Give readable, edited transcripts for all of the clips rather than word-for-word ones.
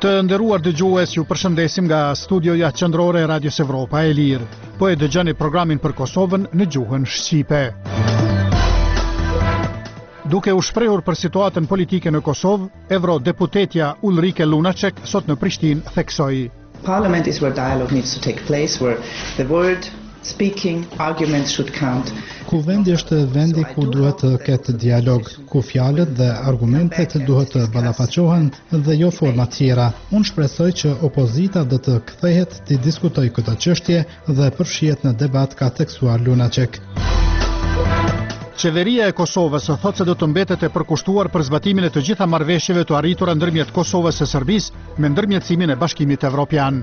Të nderuar dëgjues, ju përshëndesim nga studioja qendrore e Radios Evropa e Lirë. Po e dëgjoni programin për Kosovën në gjuhën shqipe. Duke u shprehur për situatën politike në Kosovë, eurodeputetja Ulrike Lunacek sot në Prishtinë theksoi: Parliament is where dialogue needs to take place, where the word speaking arguments should count. Kuvendi është vendi ku duhet të ketë dialog, ku fjalët dhe argumentet duhet të ballafaqohen dhe jo forma tjera. Unë shpresoj që opozita do të kthehet të diskutojë këtë çështje dhe përfshihet në debat, ka theksuar Lunacek. Qeveria e Kosovës thotë se do të mbetet e përkushtuar për zbatimin e të gjitha marrëveshjeve të arritura ndërmjet Kosovës e Serbisë me ndërmjetësimin e Bashkimit Evropian.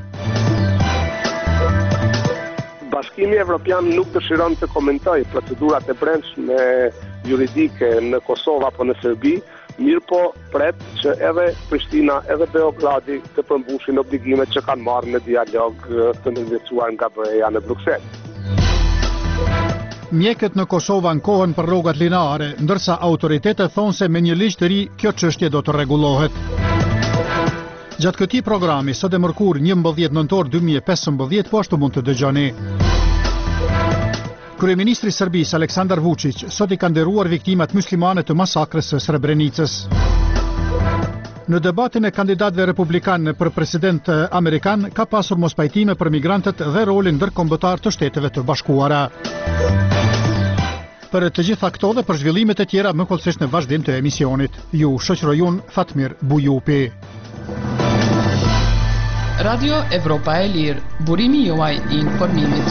Bashkimi Evropian nuk dëshiron të komentojë procedurat e brendshme juridike në Kosovë apo në Serbi, mirë po pret që edhe Prishtina edhe Beogradi të përmbushin obligimet që kanë marrë në dialog të ndërmjetësuar nga BE-ja në Bruxelles. Mjekët në Kosovë ankohen për rrogat lineare, ndërsa autoritetet thonë se me një ligj të ri kjo çështje do të rregullohet. Gjatë këtij programi, sot e mërkur 11 nëntor 2015, po ashtu mund të dëgjoni. Kryeministri i Serbisë Aleksandar Vučić sot i ka nderuar viktimat muslimane të masakrës së Srebrenicës. Në debatin e kandidatëve republikanë për president amerikan ka pasur mospajtime për migrantët dhe rolin ndërkombëtar të Shteteve të Bashkuara. Për të gjitha këto dhe për zhvillimet e tjera më kollësisht në vazhdim të emisionit. Ju shoqëroj unë Fatmir Bujupi. Radio Evropa e Lirë, burimi juaj i informimit.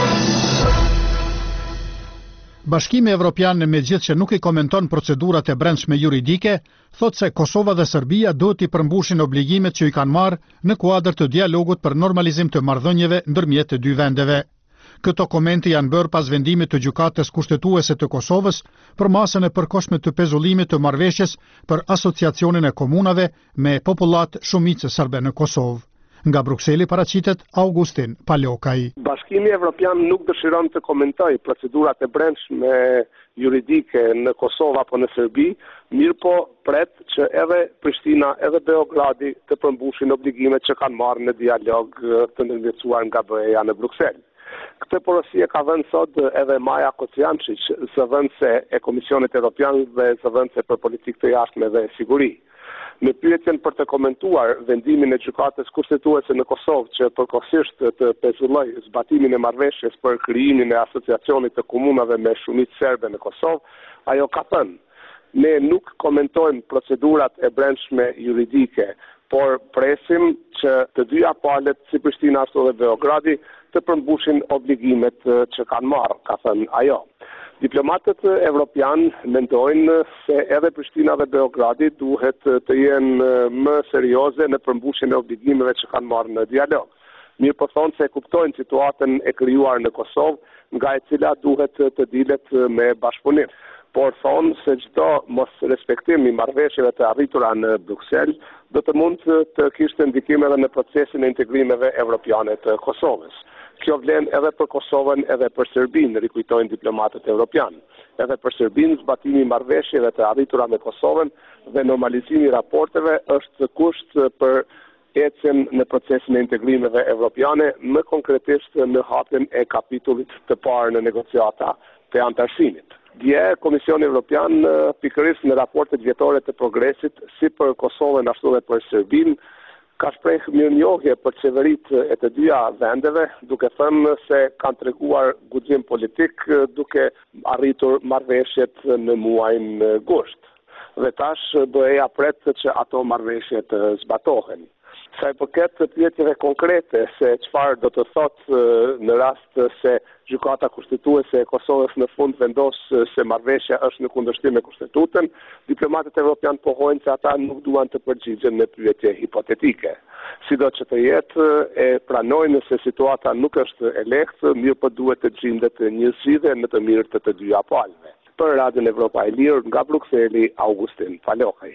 Bashkimi Evropian, megjithëse që nuk i komenton procedurat e brendshme juridike, thotë se Kosova dhe Serbia duhet i përmbushin obligimet që i kanë marrë në kuadër të dialogut për normalizim të marrëdhënieve ndërmjet të dy vendeve. Këto komente janë bërë pas vendimit të gjykatës kushtetuese të Kosovës për masën e përkohshme të pezullimit të marrëveshjes për asociacionin e komunave me popullat shumicë serbe në Kosovë. Nga Brukseli paraqitet Augustin Palokaj. Bashkimi Evropian nuk dëshiron të komentojë procedurat e brendshme juridike në Kosovë apo në Serbi, mirë po pret që edhe Prishtina edhe Beogradi të përmbushin obligimet që kanë marrë në dialog të ndërmjetësuar nga BE-ja në Bruksel. Këtë porosie ka vënë sot edhe Maja Kociančić, zëvendëse e Komisionit Evropian dhe zëvendëse për politikë të jashtme dhe siguri. Në pyetjen për të komentuar vendimin e gjykatës kushtetuese në Kosovë që përkohësisht të pezulloi zbatimin e marrëveshjes për krijimin e asociacionit të komunave me shumicë serbe në Kosovë, ajo ka thënë: ne nuk komentojmë procedurat e brendshme juridike, por presim që të dyja palët, si Prishtina ashtu dhe Beogradi, të përmbushin obligimet që kanë marrë, ka thënë ajo. Diplomatët evropian mendojnë se edhe Prishtina dhe Beogradi duhet të jenë më serioze në përmbushjen e obligimeve që kanë marrë në dialog. Mirë po thonë se kuptojnë situatën e krijuar në Kosovë, nga e cila duhet të dilet me bashkëpunim. Por thonë se çdo mos respektim i marrëveshjeve të arritura në Bruksel do të mund të kishte ndikim edhe në procesin e integrimeve evropiane të Kosovës. Kjo vlen edhe për Kosovën edhe për Serbinë, rikujtojnë diplomatët evropian. Edhe për Serbinë, zbatimi i marrëveshjeve të arritura me Kosovën dhe normalizimi i raporteve është kusht për ecjen në procesin e integrimeve evropiane, më konkretisht në hapjen e kapitullit të parë në negociata të antarësimit. Dje, Komisioni Evropian, pikërisht në raportet vjetore të progresit, si për Kosovën ashtu dhe për Serbinë, ka shprehë mirënjohje për qeveritë e të dyja vendeve, duke thënë se kanë treguar guxim politik duke arritur marrëveshjet në muajin gusht. Dhe tash BE-ja pret që ato marrëveshje të zbatohen. Sa i përket pyetjeve konkrete se çfarë do të thotë në rast se gjykata kushtetuese e Kosovës në fund vendos se marrëveshja është në kundërshtim me kushtetutën, diplomatët evropian pohojnë se ata nuk duan të përgjigjen në pyetje hipotetike. Sido që të jetë, e pranojnë se situata nuk është e lehtë, mirë po duhet të gjendet një zgjidhje në të mirë të dyja palëve. Për Radion Evropa e Lirë, nga Brukseli, Augustin Palokaj.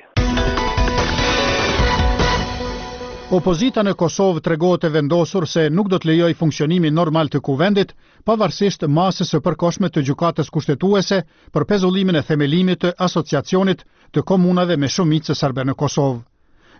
Opozita në Kosovë tregohet e vendosur se nuk do të lejojë funksionimin normal të kuvendit, pavarësisht masës së përkohshme të gjykatës kushtetuese për pezullimin e themelimit të asociacionit të komunave me shumicë serbe në Kosovë.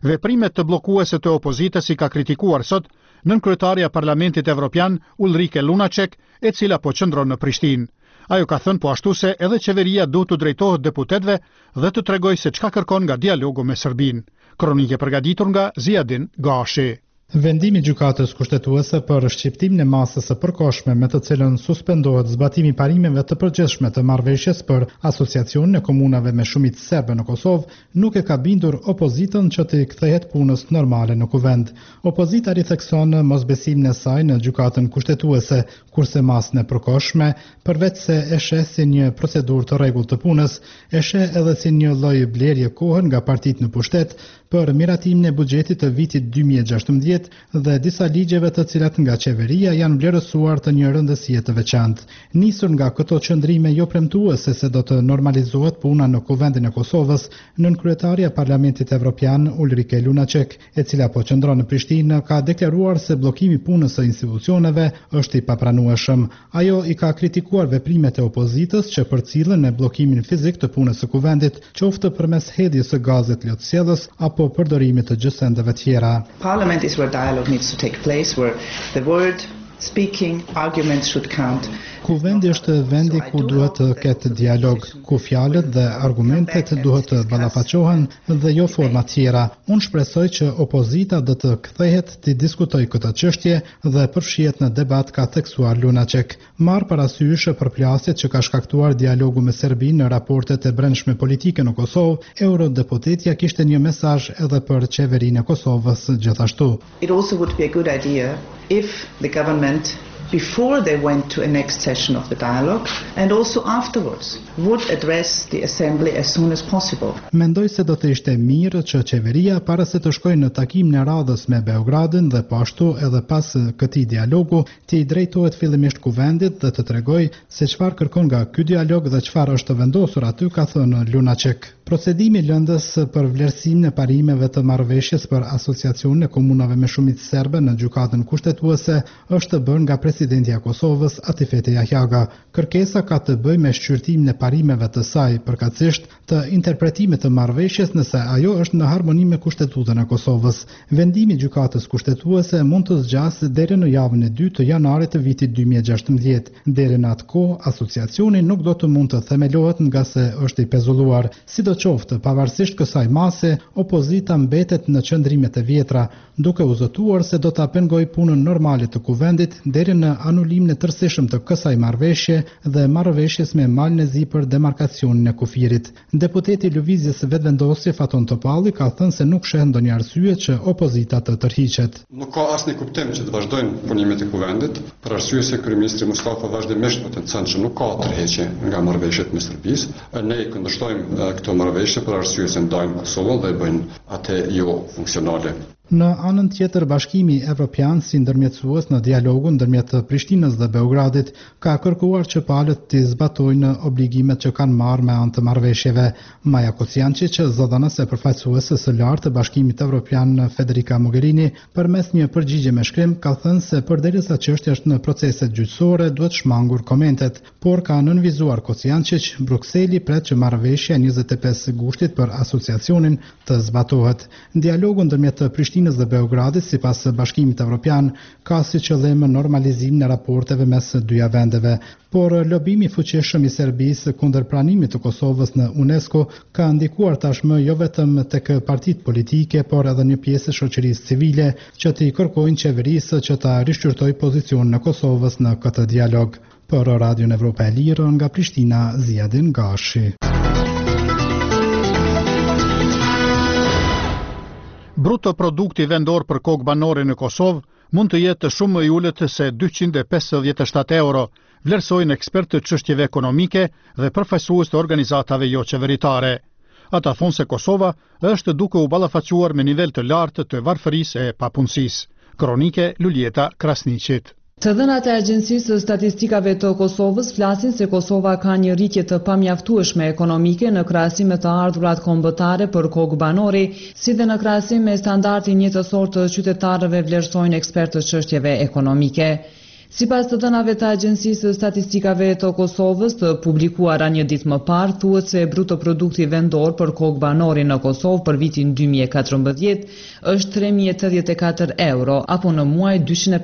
Veprimet të bllokuese të opozitës i ka kritikuar sot nënkryetaria e Parlamentit Evropian Ulrike Lunacek, e cila po qëndron në Prishtinë. Ajo ka thënë po ashtu se edhe qeveria duhet të drejtohet deputetëve dhe të tregojë se çka kërkon nga dialogu me Serbinë. Kronike përgatitur nga Ziadin Gashi. Vendimi i gjykatës kushtetuese për shqiptimin e masës së përkohshme me të cilën suspendohet zbatimi i parimeve të përgjithshme të marrëveshjes për asociacionin e komunave me shumicë serbe në Kosovë nuk e ka bindur opozitën që të kthehet punës normale në kuvend. Opozita rithekson mosbesimin e saj në gjykatën kushtetuese, kurse masën e përkohshme, përveç se e sheh si një procedurë të rregullt të punës, e sheh edhe si një lloj blerje kohe nga partitë në pushtet për miratimin e buxhetit të vitit 2016 dhe disa ligjeve të cilat nga qeveria janë vlerësuar të një rëndësie të veçantë. Nisur nga këto qëndrime jo premtuese se do të normalizohet puna në kuvendin e Kosovës, nënkryetaria e Parlamentit Evropian Ulrike Lunacek, e cila po qëndron në Prishtinë, ka deklaruar se bllokimi i punës së institucioneve është i papranueshëm. Ajo i ka kritikuar veprimet e opozitës që përcillen në bllokimin fizik të punës së kuvendit, qoftë përmes hedhjes së gazit lotësjellës apo përdorimit të gjësendeve tjera. Parliament is where dialogue needs to take place, where the word, speaking, arguments should count. Kuvendi është vendi ku duhet të ketë dialog, ku fjalët dhe argumentet duhet të ballafaqohen dhe jo forma tjera. Unë shpresoj që opozita do të kthehet të diskutojë këtë çështje dhe përfshihet në debat, ka theksuar Lunacek. Marr parasysh përplasjet që ka shkaktuar dialogu me Serbinë në raportet e brendshme politike në Kosovë, eurodeputetja kishte një mesazh edhe për qeverinë e Kosovës gjithashtu. It also would be a good idea if the government, before they went to a next session of the dialogue and also afterwards, would address the assembly as soon as possible. Mendoj se do të ishte mirë që qeveria para se të shkojë në takimin e radhës me Beogradin dhe po ashtu edhe pas këtij dialogu të i drejtohet fillimisht kuvendit dhe të tregojë se çfarë kërkon nga ky dialog dhe çfarë është vendosur aty, ka thënë Lunacek. Procedimi lëndës për vlerësimin e parimeve të marrëveshjes për asociacionin e komunave me shumicë serbe në gjykatën kushtetuese është bërë nga presidenti i Kosovës Atifete Jahjaga. Kërkesa ka të bëjë me shqyrtimin e parimeve të saj, përkatësisht të interpretimit të marrëveshjes nëse ajo është në harmoni me Kushtetutën e Kosovës. Vendimi i gjykatës kushtetuese mund të zgjasë deri në javën e 2 të janarit të vitit 2016. Deri në atë kohë, asociacioni nuk do të mund të themelohet nga se është i pezulluar. Sidoqoftë, pavarësisht kësaj mase, opozita mbetet në qëndrimet e vjetra, duke u zotuar se do ta pengojë punën normale të kuvendit deri në anulimin e tërësishëm të kësaj marrëveshje dhe marrëveshjes me malin e zi për demarkacionin e kufirit. Deputeti i Lëvizjes së Vetëvendosje Faton Topalli ka thënë se nuk sheh ndonjë arsye që opozita të tërhiqet. Nuk ka asnjë kuptim që të vazhdojnë punimet e kuvendit, për arsye se kryeministri Mustafa vazhdimisht po të thënë që nuk ka tërheqje nga marrëveshjet me Serbisë. Ne kundërshtojmë këto marrëveshje për arsye se ndajnë Kosovën dhe bëjnë atë jo funksionale. Në anën tjetër, Bashkimi Evropian si ndërmjetësues në dialogun ndërmjet Prishtinës dhe Beogradit ka kërkuar që palët të zbatojnë obligimet që kanë marrë me anë të marrëveshjeve. Maja Kociančić, zëdhënëse përfaqësuese së lartë të Bashkimit Evropian Federica Mogherini, përmes një përgjigje me shkrim, ka thënë se përderisa çështja është në proceset gjyqësore, duhet shmangur komentet, por ka nënvizuar Kociančić, Brukseli pret që marrëveshja 25 gushtit për asociacionin të zbatohet. Dialogu ndërmjet Prishtinës dhe Beogradit, sipas Bashkimit Evropian, ka si qëllim normalizimin e raporteve mes dyja vendeve, por lobimi fuqishëm i Serbisë kundër pranimit të Kosovës në UNESCO ka ndikuar tashmë jo vetëm tek partitë politike, por edhe një pjesë e shoqërisë civile që t'i kërkojnë qeverisë që ta rishqyrtojë pozicionin e Kosovës në këtë dialog. Për Radion Evropa e Lirë, nga Prishtina, Ziadin Gashi. Bruto produkti vendor për kokë banore në Kosovë mund të jetë shumë më i ulët se 257 euro, vlerësojnë ekspertë të çështjeve ekonomike dhe përfaqësues të organizatave jo qeveritare. Ata thonë se Kosova është duke u ballafaquar me nivel të lartë të varfërisë e papunësisë. Kronike Luljeta Krasniqit. Të dhënat e Agjencisë së Statistikave të Kosovës flasin se Kosova ka një rritje të pamjaftueshme ekonomike në krahasim me të ardhurat kombëtare për kokë banori, si dhe në krahasim me standardin jetësor të qytetarëve, vlerësojnë ekspertët çështjeve ekonomike. Sipas të dhënave të Agjencisë së Statistikave të Kosovës të publikuara një ditë më parë, thuhet se bruto produkti vendor për kokë banori në Kosovë për vitin 2014 është 3.084 euro, apo në muaj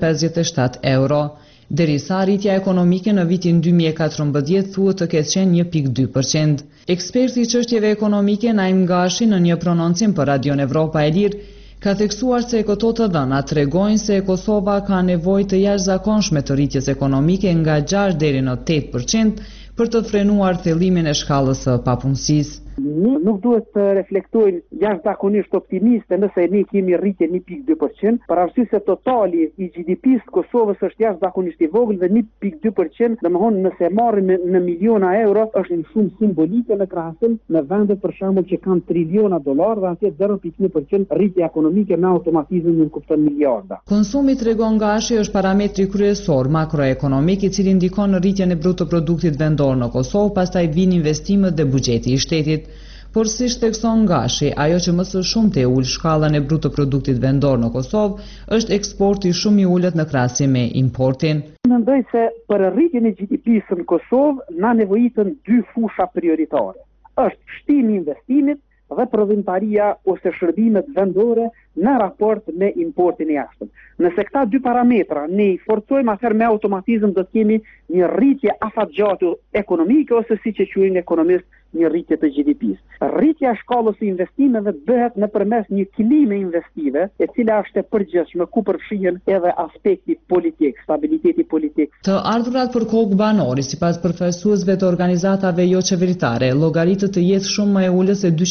257 euro. Derisa rritja ekonomike në vitin 2014 thuhet të ketë qenë 1.2%. Eksperti i çështjeve ekonomike Naim Gashi në një prononcim për Radion Evropa e Lirë ka theksuar se këto të dhëna tregojnë se Kosova ka nevojë të jashtëzakonshme të rritjes ekonomike nga 6 deri në 8% për të frenuar thellimin e shkallës së papunësisë. Nuk duhet të reflektojnë jashtëzakonisht optimiste nëse ne kemi rritje 1.2%, për arsye se totali i GDP-s të Kosovës është jashtëzakonisht i vogël dhe 1.2%, domethënë nëse marrim në miliona euro, është një shumë simbolike në krahasim me vende për shembull që kanë triliona dollar dhe atje 0.1% rritje ekonomike me automatizëm nuk kupton miliarda. Konsumi, tregon Gashi, është parametri kryesor makroekonomik i cili ndikon në rritjen e bruto produktit vendor në Kosovë, pastaj vijnë investimet dhe buxheti i shtetit. Por si thekson Gashi, ajo që më së shumti e ul shkallën e bruto produktit vendor në Kosovë është eksporti shumë i ulët në krahasim me importin. Mendoj se për rritjen e GDP-s në Kosovë na nevojiten dy fusha prioritare. Është shtimi i investimit dhe prodhimtaria ose shërbimet vendore në raport me importin e jashtëm. Nëse këta dy parametra ne i forcojmë, atëherë me automatizëm do të kemi një rritje afatgjatë ekonomike ose siç e quajnë ekonomist një rritje të GDP-s. Rritja e shkallës së investimeve bëhet nëpërmes një klime investive, e cila është e përgjithshme ku përfshihen edhe aspekti politik, stabiliteti politik. Të ardhurat për kokë banori, sipas përfaqësuesve të organizatave jo qeveritare, llogaritë të jetë shumë më e ulët se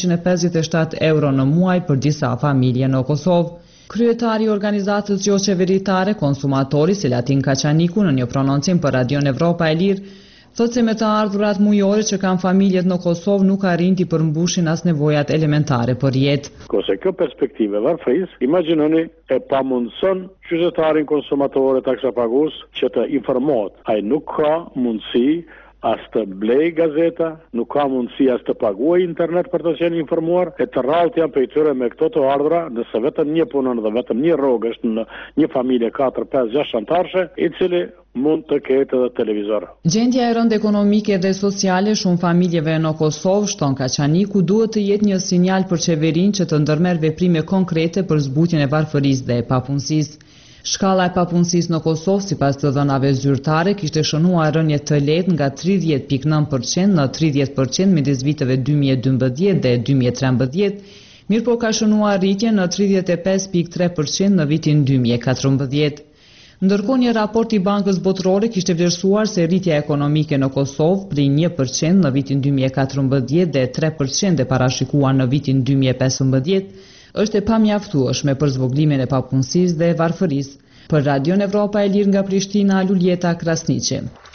257 euro në muaj për disa familje në Kosovë. Kryetari i organizatës jo qeveritare Konsumatori, Selatin Kaçaniku, në një prononcim për Radion Evropa e Lirë, thotë se me të ardhurat mujore që kanë familjet në Kosovë nuk arrin të përmbushin as nevojat elementare për jetë. Kose kjo perspektive varfërisë, imagjinoni e pamundson qytetarin konsumator taksapagues që të informohet. Ai nuk ka mundësi as të blej gazeta, nuk ka mundësi as të paguaj internet për të qenë informuar, e të rrallët janë për i tyre me këto të ardhura, nëse vetëm një punon dhe vetëm një rrogë është në një familje 4, 5, 6 antarëse, i cili mund të ketë edhe televizor. Gjendja e rëndë ekonomike dhe sociale shumë familjeve në Kosovë, shton Kaçaniku, duhet të jetë një sinjal për qeverinë që të ndërmerr veprime konkrete për zbutjen e varfërisë dhe papunësisë. Shkalla e papunësisë në Kosovë, sipas të dhënave zyrtare, kishte shënuar rënje të lehtë nga 30.9% në 30% midis viteve 2012 dhe 2013, mirëpo ka shënuar rritje në 35.3% në vitin 2014. Ndërkohë, një raport i Bankës Botërore kishte vlerësuar se rritja ekonomike në Kosovë prej 1% në vitin 2014 dhe 3% e parashikuar në vitin 2015 është e pamjaftueshme për zvogëlimin e papunësisë dhe varfërisë. Për Radion Evropa e Lirë nga Prishtina, Luljeta Krasniqi.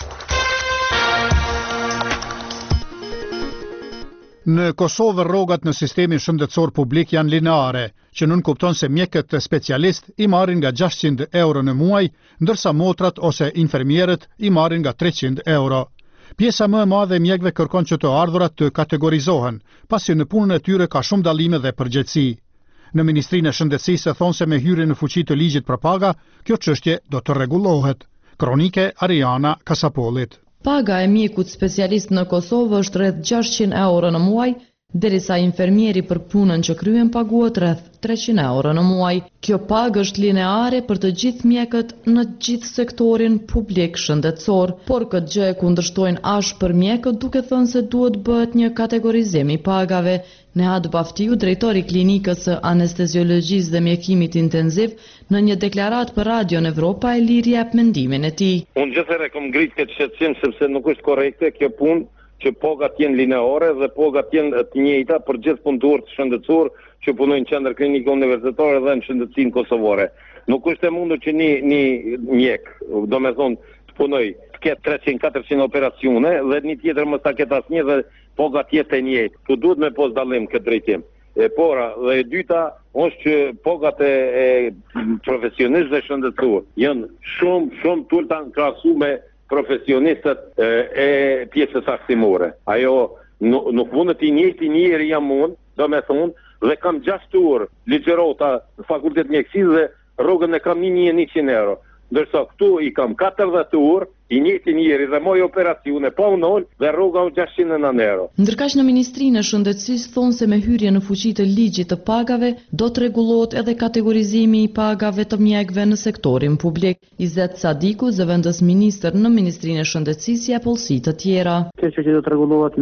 Në Kosovë rrogat në sistemin shëndetësor publik janë lineare, që nuk kupton se mjekët specialist i marrin nga 600 euro në muaj, ndërsa motrat ose infermierët i marrin nga 300 euro. Pjesa më e madhe e mjekëve kërkon që të ardhurat të kategorizohen, pasi në punën e tyre ka shumë dallime dhe përgjegjësi. Në Ministrinë e Shëndetësisë thonë se me hyrjen në fuqi të ligjit për paga, kjo çështje do të rregullohet. Kronike Ariana Kasapolit. Paga e mjekut specialist në Kosovë është rreth 600 euro në muaj, derisa infermieri për punën që kryen paguhet rreth 300 euro në muaj. Kjo pagë është lineare për të gjithë mjekët në gjithë sektorin publik shëndetësor, por këtë gjë e kundërshtojnë ashtë për mjekët, duke thënë se duhet bëhet një kategorizim i pagave. Nehad Baftiu, drejtori i klinikës së anesteziologjisë dhe mjekimit intenziv, në një deklarat për Radion Evropa e Lirë jep mendimin e tij. Unë gjithëherë kam ngrit këtë shqetësim sepse nuk është korrekte kjo punë që pagat janë lineare dhe pagat janë të njëjta për gjithë punëtorët shëndetësor që punojnë në qendër klinike universitare dhe në shëndetësinë kosovare. Nuk është e mundur që një mjek, domethënë, të punoj të ketë 300-400 operacione dhe një tjetër mos ta ketë asnjë dhe pagat jetë e njëjtë. Tu duhet me pos dallim këtë drejtim. E pora dhe e dyta është që pagat e profesionistëve shëndetësor janë shumë tulta në krahasim me profesionistët e pjesës aksimore. Ajo nuk mund të njëjti njëri jam unë, domethënë, dhe kam 6 orë ligjërota në fakultet mjekësisë dhe rrogën e kam 1.100 euro. ndërsa këtu i kam 40 orë, i njëti njeri dhe moj operacione pa unon dhe rroga 609 euro. Ndërkaq në Ministrinë e Shëndetësisë thonë se me hyrje në fuqi të ligjit të pagave do të rregullohet edhe kategorizimi i pagave të mjekëve në sektorin publik. Izet Sadiku, zëvendës ministër në Ministrinë e Shëndetësisë, jep pollësi të tjera. Kjo që do të rregullohet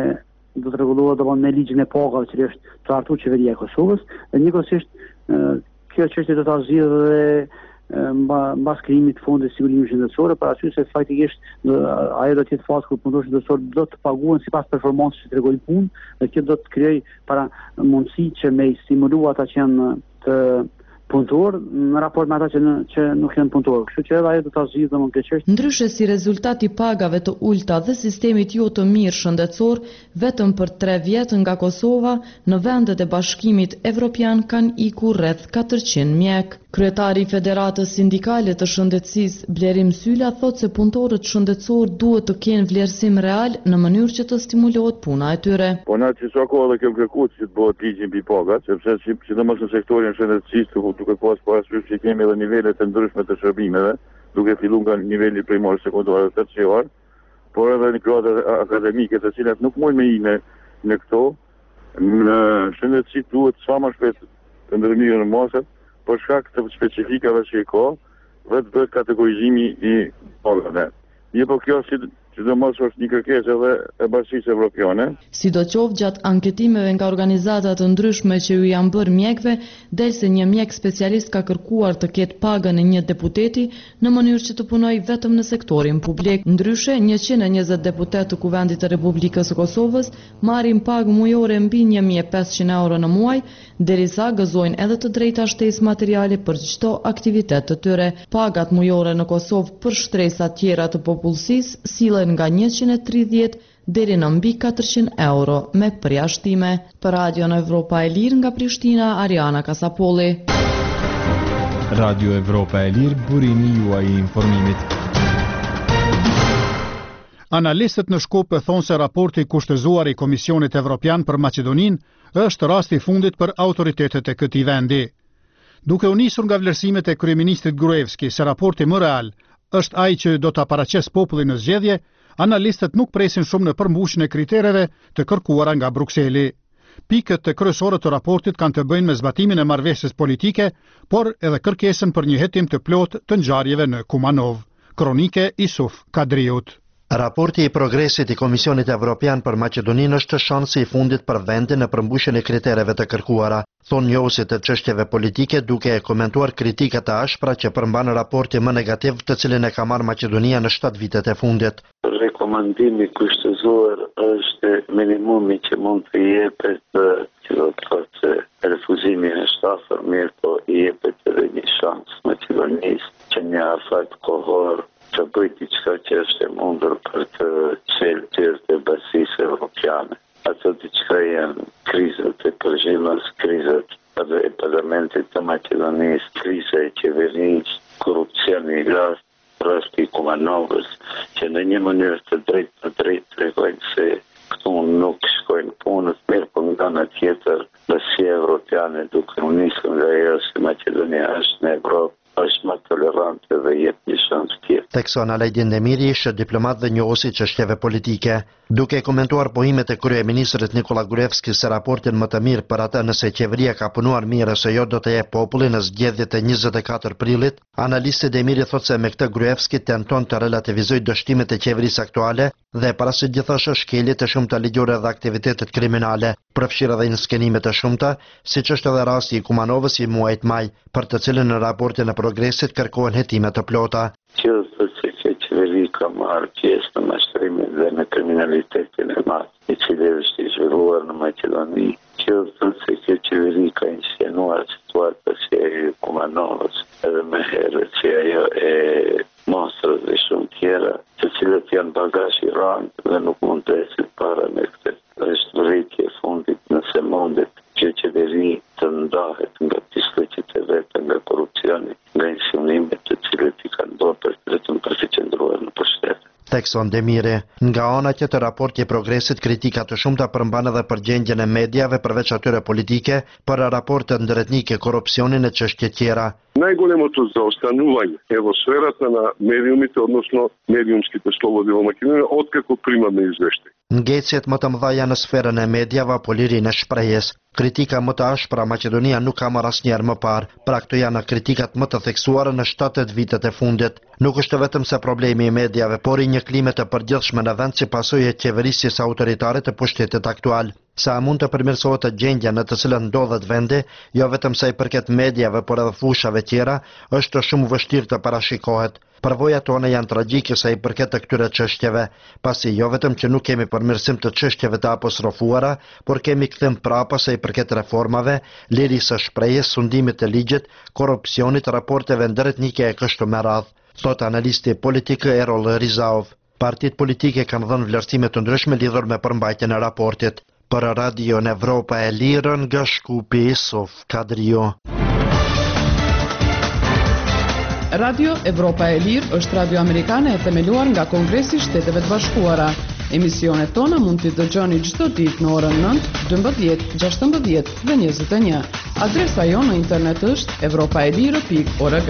me ligjin e pagave që është trajtuar qeveria e Kosovës, dhe njëkohësisht kjo çështje do ta zgjidhë dhe mbas krijimit të fondit sigurimit shëndetësor, për arsye se faktikisht ajo do të jetë fazë kur punëtorët shëndetësor do të paguhen sipas performancës që tregojnë punë, dhe kjo do të krijojë para mundësi që me stimulu ata që janë të punëtor në raport me ata që nuk janë punëtor. Kështu që edhe ajo do ta zgjidhë domosdoshmë këtë çështje. Ndryshe si rezultat i pagave të ulta dhe sistemit jo të mirë shëndetësor, vetëm për 3 vjet nga Kosova në vendet e Bashkimit Evropian kanë ikur rreth 400 mjek. Kryetari i Federatës Sindikale të Shëndetësisë, Blerim Syla, thotë se punëtorët shëndetësor duhet të kenë vlerësim real në mënyrë që të stimulohet puna e tyre. Po na që sa kohë kemë kërkuar që të bëhet ligji mbi pagat, sepse sidomos në sektorin shëndetësisë duke pas parasysh që kemi edhe nivele të ndryshme të shërbimeve, duke filluar nga niveli primar, sekondar dhe terciar, por edhe në grade akademike të cilat nuk mund me ime në këto, në shëndetësi duhet sa më shpejt të ndërmirën masat, për shkak të specifikave që i ka, dhe të bëhet kategorizimi i pagave. Një po kjo sidomos është një kërkesë edhe e Bashkisë Evropiane. Sidoqoftë gjatë anketimeve nga organizata të ndryshme që ju janë bërë mjekëve, del se një mjek specialist ka kërkuar të ketë pagën e një deputeti në mënyrë që të punojë vetëm në sektorin publik. Ndryshe, 120 deputet të Kuvendit të Republikës së Kosovës marrin pagë mujore mbi 1500 euro në muaj, derisa gëzojnë edhe të drejta shtesë materiale për çdo aktivitet të tyre. Pagat mujore në Kosovë për shtresa tjera të popullsisë sillen nga 130 deri në mbi 400 euro me përjashtime. Për Radio në Evropa e Lirë nga Prishtina, Ariana Kasapolli. Radio Evropa e Lirë, burimi juaj i informimit. Analistët në Shkup thonë se raporti kushtëzuar i Komisionit Evropian për Maqedoninë është rasti i fundit për autoritetet e këtij vendi. Duke u nisur nga vlerësimet e kryeministrit Gruevski se raporti më real është ai që do ta paraqes popullin në zgjedhje, analistët nuk presin shumë në përmbushjen e kritereve të kërkuara nga Brukseli. Pikët e kryesore të raportit kanë të bëjnë me zbatimin e marrëveshjes politike, por edhe kërkesën për një hetim të plotë të ngjarjeve në Kumanov. Kronike Isuf Kadriut. Raporti i progresit i Komisionit Evropian për Maqedoninë është shansi i fundit për vendin në përmbushjen e kritereve të kërkuara, thonë njohësit të çështjeve politike, duke e komentuar kritikat e ashpra që përmban raporti më negativ të cilin e ka marrë Maqedonia në 7 vitet e fundit. Rekomandimi kushtëzuar është minimumi që mund të jepet, që do të thotë se refuzimi është afër, mirë po i jepet edhe një shans Maqedonisë që një afat kohor të bëjë diçka që është e mundur për të çelë tërë të Bashkisë Evropiane. Ato diçka janë krizat e përgjimës, krizat e parlamentit të Maqedonisë, kriza e qeverisë, korrupsioni i rasti Kumanovës, që në një mënyrë të drejtë tregojnë se këtu nuk shkojnë punët, mirë po nga ana tjetër Bashkia Evropiane duke u nisur nga ajo se Maqedonia është në Evropë, është më tolerante dhe jep një shans tjetër. Tekson Alajdin Demiri ishte diplomat dhe njohësi çështjeve politike. Duke komentuar pohimet e kryeministrit Nikola Gruevski se raportin më të mirë për atë nëse qeveria ka punuar mirë ose jo do të jep popullin në zgjedhjet e 24 prillit, analisti Demiri thotë se me këtë Gruevski tenton të relativizojë dështimet e qeverisë aktuale dhe parasysh gjithashtu shkelje të shumta ligjore dhe aktivitetet kriminale, përfshirë edhe skenime të shumta, siç është edhe rasti i Kumanovës i muajit maj, për të cilën në raportin e progresit kërkohen hetime të plota. Që qeveri ka marrë pjesë në mashtrimin dhe në kriminalitetin e madh, i cili është i zhvilluar në Maqedoni. Që thotë se kjo qeveri ka inscenuar situata si e Kumanovës, edhe më herët si ajo e Mostrës dhe shumë tjera, të cilët janë bagazh i rëndë dhe nuk mund të ecin para me këtë. Është rritje e fundit nëse mundet që qeveri të ndahet nga diskreqet e veta, nga korrupsioni, nga insinuimet të cilët i kanë bërë vetëm për të qëndruar në pushtet. Tekson Demiri, nga ana tjetër raporti i progresit kritika të shumta përmban edhe për gjendjen e mediave përveç atyre politike, për raportet ndërhetnike, korrupsionin e çështje tjera. Најголемото заостанување е во сферата на медиумите, односно медиумските слободи во Македонија, откако примаме извештај. Ngecjet më të mëdha në sferën e mediave apo lirinë e shprehjes. Kritika më të ashpra Maqedonia nuk ka marrë asnjëherë më parë. Pra këto janë kritikat më të theksuara në 7 vitet e fundit. Nuk është vetëm se problemi i mediave, por i një klime të përgjithshme në vend si pasojë e qeverisjes autoritare të pushtetit aktual. Sa mund të përmirësohet gjendja në të cilën ndodhet vendi, jo vetëm sa i përket mediave, por edhe fushave tjera, është shumë vështirë të parashikohet. Përvojat tona janë tragjike sa i përket të këtyre çështjeve, pasi jo vetëm që nuk kemi përmirësim të çështjeve të apostrofuara, por kemi kthim prapa sa i përket reformave, lirisë së shprehjes, sundimit të ligjit, korrupsionit, raporteve ndërretnike e kështu me radhë, thot analisti politik Erol Rizaov. Partitë politike kanë dhënë vlerësime të ndryshme lidhur me përmbajtjen e raportit. Për Radio Evropa e Lirë nga Shkupi, Sof Kadrio. Radio Evropa e Lirë është radio amerikane e themeluar nga Kongresi i Shteteve të Bashkuara. Emisionet tona mund t'i dëgjoni çdo ditë në orën 9, 12, 16 dhe 21. Adresa jonë në internet është europaelire.org.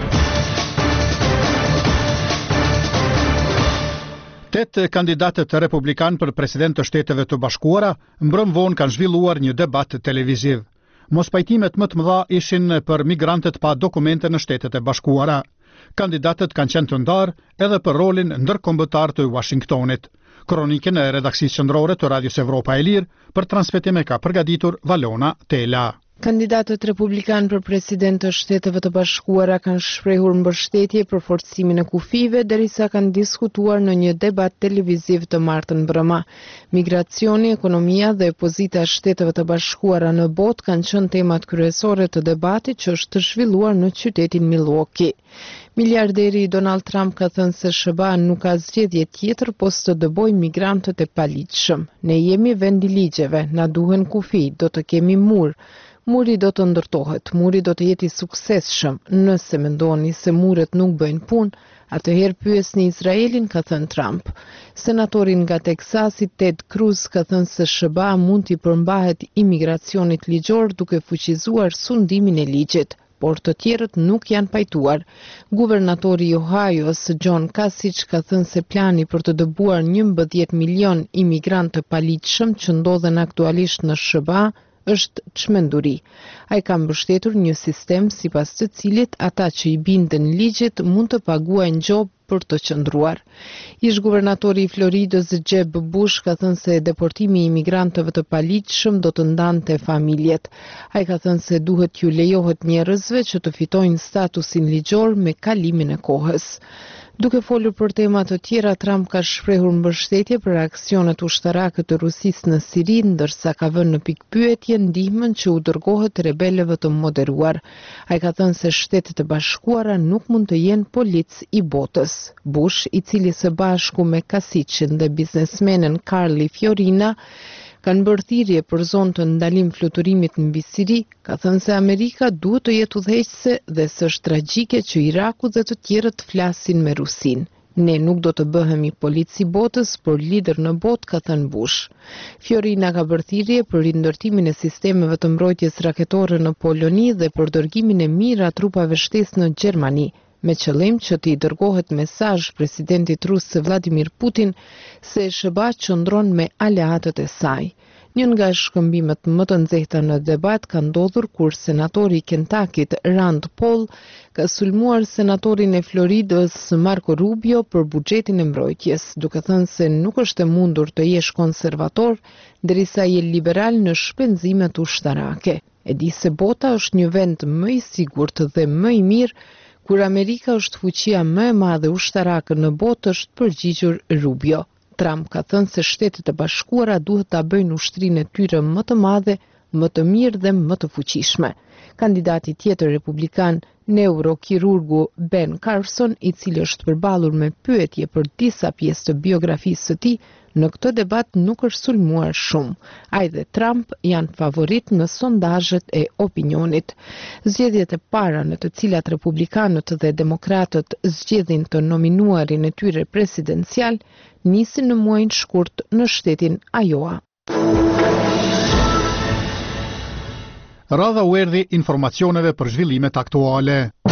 8 kandidatët republikan për president të Shteteve të Bashkuara mbrëm vonë kanë zhvilluar një debat televiziv. Mospajtimet më të mëdha ishin për migrantët pa dokumente në Shtetet e Bashkuara. Kandidatët kanë qenë të ndarë edhe për rolin ndërkombëtar të Washingtonit. Kronikën e redaksisë qendrore të Radios Evropa e Lirë për transmetim ka përgatitur Valona Tela. Kandidatët republikan për president të Shteteve të Bashkuara kanë shprehur mbështetje për forcimin e kufive derisa kanë diskutuar në një debat televiziv të martën brëma. Migracioni, ekonomia dhe pozita e Shteteve të Bashkuara në botë kanë qenë temat kryesore të debatit që është të zhvilluar në qytetin Milwaukee. Miliarderi Donald Trump ka thënë se SBA nuk ka zgjedhje tjetër pos të dëbojë migrantët e paligjshëm. Ne jemi vend i ligjeve, na duhen kufi, do të kemi mur. Muri do të ndërtohet, muri do të jeti suksesshëm. Nëse mendoni se muret nuk bëjnë punë, atëherë pyesni Izraelin, ka thënë Trump. Senatorin nga Teksasi Ted Cruz ka thënë se SBA mund t'i përmbahet imigracionit ligjor duke fuqizuar sundimin e ligjit, por të tjerët nuk janë pajtuar. Guvernatori i Ohio's John Kasich ka thënë se plani për të dëbuar 11 milion imigrantë të paligjshëm që ndodhen aktualisht në SBA është çmenduri. Ai ka mbështetur një sistem sipas të cilit ata që i bindën ligjit mund të paguajnë gjobë për të qëndruar. Ish-guvernatori i Floridës Jeb Bush ka thënë se deportimi i imigrantëve të paligjshëm do të ndante familjet. Ai ka thënë se duhet t'ju lejohet njerëzve që të fitojnë statusin ligjor me kalimin e kohës. Duke folur për tema të tjera, Trump ka shprehur mbështetje për aksionet ushtarake të Rusisë në Siri, ndërsa ka vënë në pikpyetje ndihmën që u dërgohet rebelëve të moderuar. Ai ka thënë se Shtetet e Bashkuara nuk mund të jenë polic i botës. Bush, i cili së bashku me Kasicin dhe biznesmenen Carly Fiorina, kanë bërë thirrje për zonë të ndalim fluturimit mbi Siri, ka thënë se Amerika duhet të jetë udhëheqëse dhe se është tragjike që Iraku dhe të tjerët flasin me Rusinë. Ne nuk do të bëhemi polici botës, por lider në botë, ka thënë Bush. Fiorina ka bërë thirrje për rindërtimin e sistemeve të mbrojtjes raketore në Poloni dhe për dërgimin e mirë a trupave shtesë në Gjermani, me qëllim që t'i dërgohet mesazh presidentit rus Vladimir Putin se SBA qëndron me aleatët e saj. Një nga shkëmbimet më të nxehta në debat ka ndodhur kur senatori i Kentakit Rand Paul ka sulmuar senatorin e Floridës Marco Rubio për buxhetin e mbrojtjes, duke thënë se nuk është e mundur të jesh konservator derisa je liberal në shpenzimet ushtarake. E di se bota është një vend më i sigurt dhe më i mirë kur Amerika është fuqia më e madhe ushtarake në botë, është përgjigjur Rubio. Trump ka thënë se Shtetet e Bashkuara duhet ta bëjnë ushtrinë e tyre më të madhe, më të mirë dhe më të fuqishme. Kandidati tjetër republikan, neurokirurgu Ben Carson, i cili është përballur me pyetje për disa pjesë të biografisë së tij, në këtë debat nuk është sulmuar shumë. Ai dhe Trump janë favorit në sondazhet e opinionit. Zgjedhjet e para në të cilat republikanët dhe demokratët zgjedhin të nominuarin e tyre presidencial nisin në muajin shkurt në shtetin Iowa. Radha u erdhi informacioneve për zhvillimet aktuale.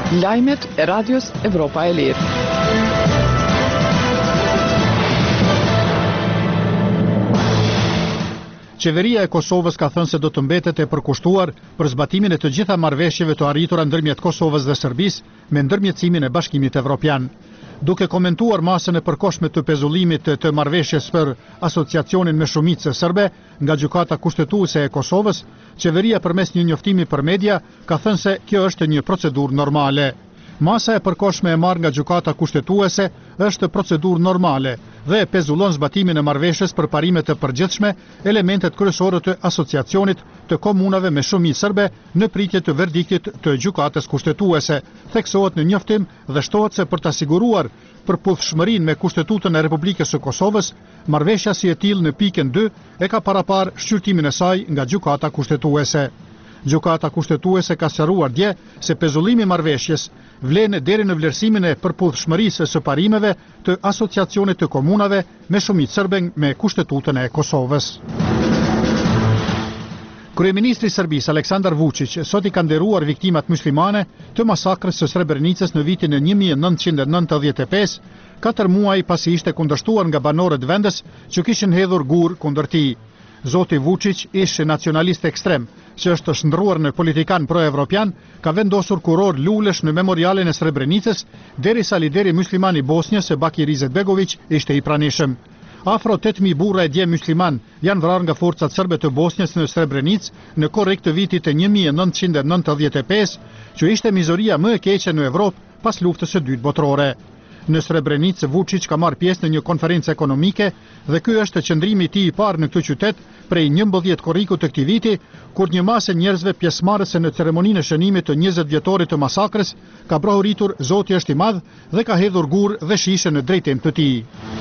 Lajmet e Radios Evropa e Lirë. Qeveria e Kosovës ka thënë se do të mbetet e përkushtuar për zbatimin e të gjitha marrëveshjeve të arritura ndërmjet Kosovës dhe Serbisë me ndërmjetësimin e Bashkimit Evropian. Duke komentuar masën e përkohshme të pezullimit të marrëveshjes për asociacionin me shumicë serbe nga Gjykata Kushtetuese e Kosovës, qeveria përmes një njoftimi për media ka thënë se kjo është një procedurë normale. Masa e përkohshme e marrë nga Gjykata Kushtetuese është procedurë normale dhe e pezullon zbatimin e marrëveshjes për parimet e përgjithshme, elementet kryesore të asociacionit të komunave me shumicë serbe në pritje të verdiktit të Gjykatës Kushtetuese, theksohet në njoftim dhe shtohet se për të siguruar përputhshmërinë me Kushtetutën e Republikës së Kosovës, marrëveshja si e tillë në pikën 2 e ka parapar shqyrtimin e saj nga Gjykata Kushtetuese. Gjykata Kushtetuese ka sqaruar dje se pezullimi i marrëveshjes vlen deri në vlerësimin e përputhshmërisë së parimeve të asociacionit të komunave me shumicë serbe me Kushtetutën e Kosovës. Kryeministri i Serbisë Aleksandar Vučić sot i ka nderuar viktimat muslimane të masakrës së Srebrenicës në vitin e 1995, 4 muaj pasi ishte kundërshtuar nga banorët vendës që kishin hedhur gur kundër tij. Zoti Vučić, ish nacionalist ekstrem, që është shndruar në politikan pro-evropian, ka vendosur kuror lulesh në memorialin e Srebrenicës, derisa lideri musliman i Bosnjës, Bakir Izetbegović, ishte i pranishëm. Afro 8.000 burra e dje musliman janë vrarë nga forcat serbe të Bosnjës në Srebrenicë në korrekt të vitit të 1995, që ishte mizoria më e keqe në Evropë pas luftës së dytë botërore. Në Srebrenicë, Vučić ka marrë pjesë në një konferencë ekonomike dhe ky është qëndrimi i tij i parë në këtë qytet prej 11 korrikut të këtij viti, kur një masë njerëzve pjesëmarrëse në ceremoninë e shënimit të 20 vjetorit të masakrës ka brohuritur Zoti është i madh dhe ka hedhur gur dhe shishe në drejtim të tij.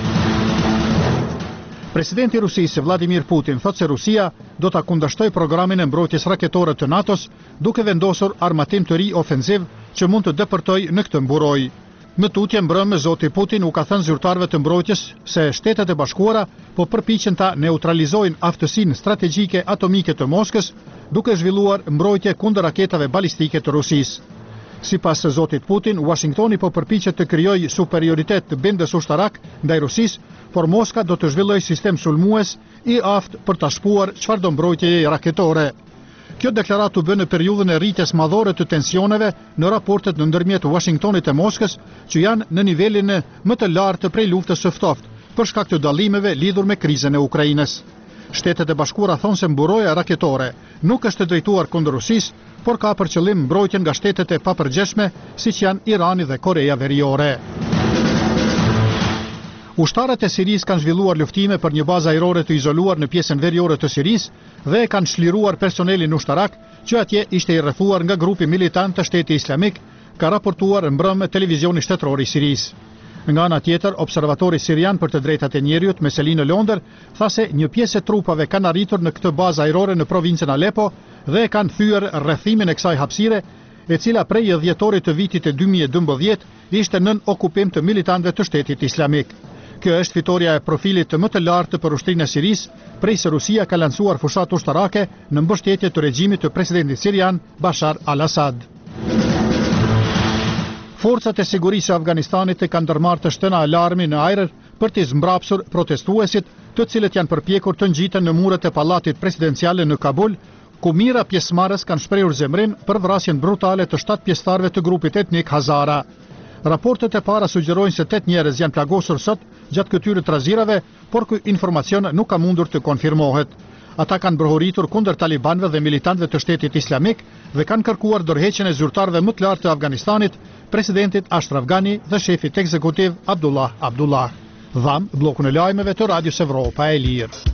Presidenti i Rusisë Vladimir Putin thotë se Rusia do ta kundërshtoj programin e mbrojtjes raketore të NATO-s, duke vendosur armatim të ri ofensiv që mund të depërtojë në këtë mburoj. Në tutje mbrëmë, Zoti Putin u ka thënë zyrtarëve të mbrojtjes se Shtetet e Bashkuara po përpiqen ta neutralizojnë aftësinë strategjike atomike të Moskës, duke zhvilluar mbrojtje kundër raketave balistike të Rusisë. Sipas Zotit Putin, Washingtoni po përpiqet të krijojë superioritet të bindës ushtarak ndaj Rusisë, por Moska do të zhvillojë sistem sulmues i aftë për ta shpuar çfarëdo mbrojtjeje raketore. Kjo deklaratë u bë në periudhën e rritjes madhore të tensioneve në raportet në ndërmjet Washingtonit e Moskës, që janë në nivelin më të lartë prej luftës së ftohtë, për shkak të dallimeve lidhur me krizën e Ukrainës. Shtetet e Bashkuara thonë se mburoja raketore nuk është drejtuar kundër Rusisë, por ka për qëllim mbrojtjen nga shtetet e papërgjeshme, siç janë Irani dhe Koreja Veriore. Ushtarët e Sirisë kanë zhvilluar luftime për një bazë ajrore të izoluar në pjesën veriore të Sirisë dhe kanë çliruar personelin ushtarak që atje ishte i rrethuar nga grupi militant të Shtetit Islamik, ka raportuar mbrëmë televizioni shtetëror i Sirisë. Nga ana tjetër, observatori sirian për të drejtat e njerëzit Meselino Londër tha se një pjesë e trupave kanë arritur në këtë bazë ajrore në provincën Aleppo dhe kanë thyer rrethimin e kësaj hapësire, e cila prej dhjetorit të vitit e 2012 ishte nën okupim të militantëve të Shtetit Islamik. Kjo është fitoria e profilit të më të lartë për ushtrinë e Sirisë, prej se Rusia ka lancuar fushat ushtarake në mbështetje të regjimit të presidentit sirian Bashar al-Assad. Forcat e sigurisë së Afganistanit e kanë ndërmarrë të shtëna alarmi në ajër për të zmbrapsur protestuesit, të cilët janë përpjekur të ngjiten në muret e pallatit presidencial në Kabul, ku mira pjesëmarrës kanë shprehur zemrim për vrasjen brutale të 7 pjesëtarëve të grupit etnik Hazara. Raportet e para sugjerojnë se 8 njerëz janë plagosur sot gjatë këtyre trazirave, por ky informacion nuk ka mundur të konfirmohet. Ata kanë brohuritur kundër talibanëve dhe militantëve të Shtetit Islamik dhe kanë kërkuar dorëheqjen e zyrtarëve më të lartë të Afganistanit, presidentit Ashraf Ghani dhe shefit ekzekutiv Abdullah Abdullah. Dham bllokun e lajmeve të Radios Evropa e Lirë.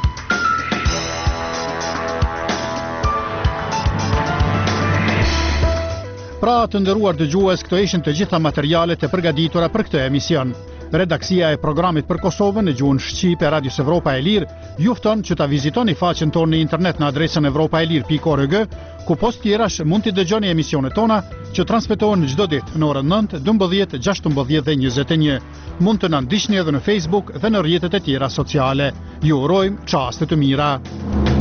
Pra të nderuar dëgjues, këto ishin të gjitha materialet e përgatitura për këtë emision. Redaksia e programit për Kosovën në gjuhën shqipe Radios Evropa e Lirë ju fton që ta vizitoni faqen tonë në internet në adresën evropaelir.org, ku post tjerash mund t'i dëgjoni emisionet tona që transmetohen çdo ditë në orën 9, 12, 16 dhe 21. Mund të na ndiqni edhe në Facebook dhe në rrjetet e tjera sociale. Ju urojmë çaste të mira.